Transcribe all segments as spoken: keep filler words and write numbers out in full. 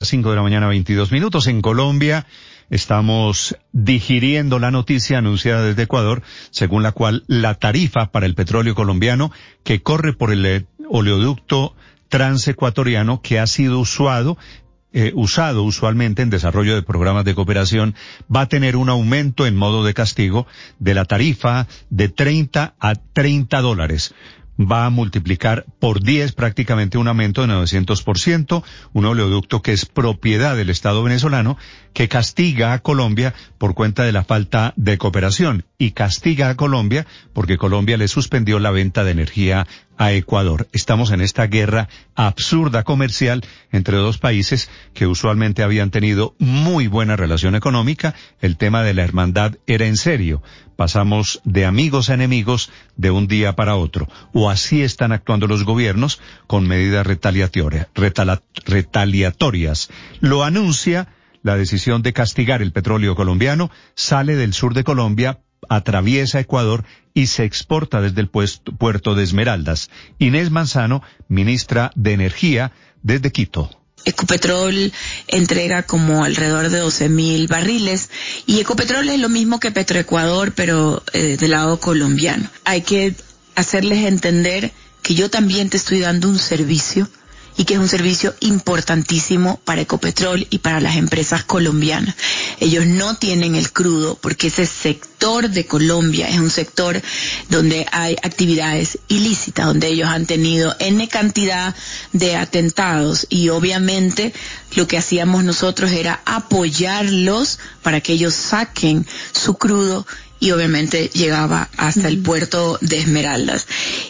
cinco de la mañana, veintidós minutos. En Colombia estamos digiriendo la noticia anunciada desde Ecuador, según la cual la tarifa para el petróleo colombiano que corre por el oleoducto transecuatoriano, que ha sido usado Eh, usado usualmente en desarrollo de programas de cooperación, va a tener un aumento en modo de castigo de la tarifa de treinta a treinta dólares. Va a multiplicar por diez prácticamente un aumento de novecientos por ciento, un oleoducto que es propiedad del Estado venezolano, que castiga a Colombia por cuenta de la falta de cooperación, y castiga a Colombia porque Colombia le suspendió la venta de energía a Ecuador. Estamos en esta guerra absurda comercial entre dos países que usualmente habían tenido muy buena relación económica. El tema de la hermandad era en serio. Pasamos de amigos a enemigos de un día para otro. O así están actuando los gobiernos con medidas retaliatorias. Retala, retaliatorias. Lo anuncia la decisión de castigar el petróleo colombiano, sale del sur de Colombia, atraviesa Ecuador y se exporta desde el puesto, puerto de Esmeraldas. Inés Manzano, ministra de Energía desde Quito. Ecopetrol entrega como alrededor de doce mil barriles y Ecopetrol es lo mismo que Petroecuador, pero eh, del lado colombiano. Hay que hacerles entender que yo también te estoy dando un servicio y que es un servicio importantísimo para Ecopetrol y para las empresas colombianas. Ellos no tienen el crudo porque ese sector de Colombia es un sector donde hay actividades ilícitas, donde ellos han tenido N cantidad de atentados y obviamente lo que hacíamos nosotros era apoyarlos para que ellos saquen su crudo y obviamente llegaba hasta el puerto de Esmeraldas.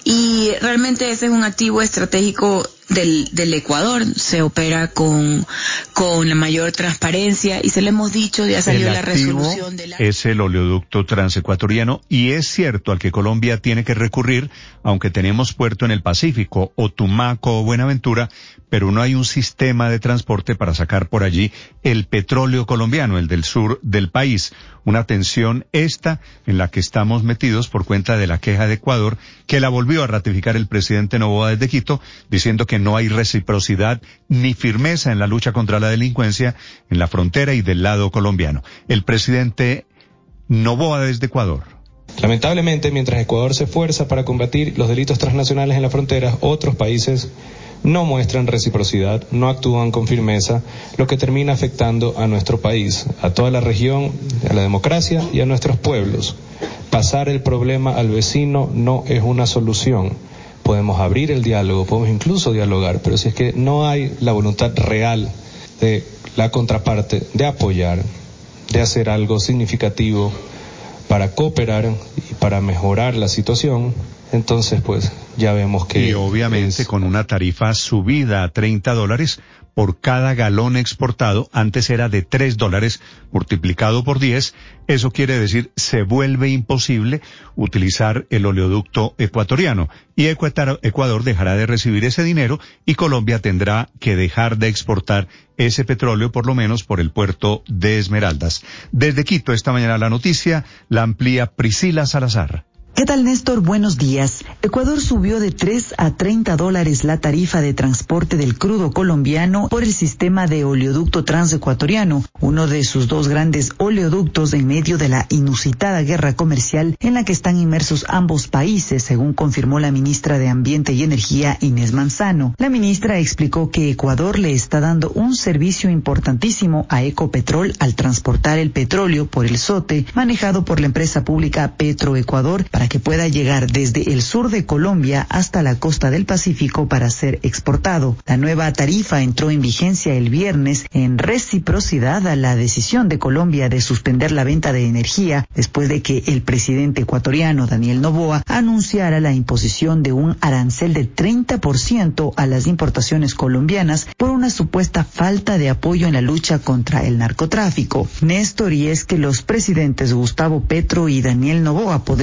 Y realmente ese es un activo estratégico del, del Ecuador, se opera con, con la mayor transparencia y se le hemos dicho, ya salió la resolución de la... Es el oleoducto transecuatoriano y es cierto al que Colombia tiene que recurrir, aunque tenemos puerto en el Pacífico, o Tumaco o Buenaventura, pero no hay un sistema de transporte para sacar por allí el petróleo colombiano, el del sur del país. Una tensión esta en la que estamos metidos por cuenta de la queja de Ecuador, que la volvió a ratificar el presidente Noboa desde Quito, diciendo que no hay reciprocidad ni firmeza en la lucha contra la delincuencia en la frontera y del lado colombiano. El presidente Noboa desde Ecuador. Lamentablemente, mientras Ecuador se esfuerza para combatir los delitos transnacionales en la frontera, otros países no muestran reciprocidad, no actúan con firmeza, lo que termina afectando a nuestro país, a toda la región, a la democracia y a nuestros pueblos. Pasar el problema al vecino no es una solución. Podemos abrir el diálogo, podemos incluso dialogar, pero si es que no hay la voluntad real de la contraparte de apoyar, de hacer algo significativo para cooperar y para mejorar la situación, entonces pues ya vemos que... Y obviamente es... con una tarifa subida a treinta dólares por cada galón exportado, antes era de tres dólares, multiplicado por diez, eso quiere decir se vuelve imposible utilizar el oleoducto ecuatoriano y Ecuador, Ecuador dejará de recibir ese dinero y Colombia tendrá que dejar de exportar ese petróleo por lo menos por el puerto de Esmeraldas. Desde Quito esta mañana la noticia la amplía Priscila Salazar. ¿Qué tal, Néstor? Buenos días. Ecuador subió de tres a treinta dólares la tarifa de transporte del crudo colombiano por el sistema de oleoducto transecuatoriano, uno de sus dos grandes oleoductos en medio de la inusitada guerra comercial en la que están inmersos ambos países, según confirmó la ministra de Ambiente y Energía, Inés Manzano. La ministra explicó que Ecuador le está dando un servicio importantísimo a Ecopetrol al transportar el petróleo por el SOTE, manejado por la empresa pública Petroecuador, para que pueda llegar desde el sur de Colombia hasta la costa del Pacífico para ser exportado. La nueva tarifa entró en vigencia el viernes en reciprocidad a la decisión de Colombia de suspender la venta de energía después de que el presidente ecuatoriano Daniel Noboa anunciara la imposición de un arancel del treinta por ciento a las importaciones colombianas por una supuesta falta de apoyo en la lucha contra el narcotráfico. Néstor, y es que los presidentes Gustavo Petro y Daniel Noboa podrían coincidir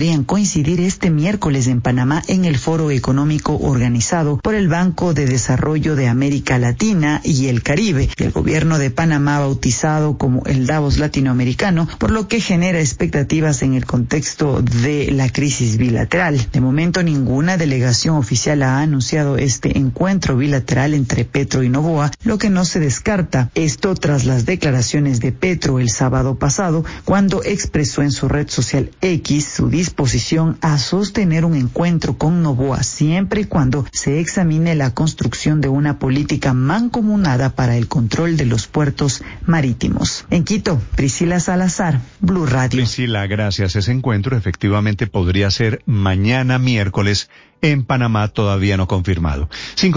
coincidir este miércoles en Panamá en el foro económico organizado por el Banco de Desarrollo de América Latina y el Caribe, y el gobierno de Panamá bautizado como el Davos latinoamericano, por lo que genera expectativas en el contexto de la crisis bilateral. De momento, ninguna delegación oficial ha anunciado este encuentro bilateral entre Petro y Noboa, lo que no se descarta. Esto tras las declaraciones de Petro el sábado pasado, cuando expresó en su red social X su disposición a sostener un encuentro con Noboa siempre y cuando se examine la construcción de una política mancomunada para el control de los puertos marítimos. En Quito, Priscila Salazar, Blue Radio. Priscila, gracias. Ese encuentro efectivamente podría ser mañana miércoles en Panamá, todavía no confirmado. Cinco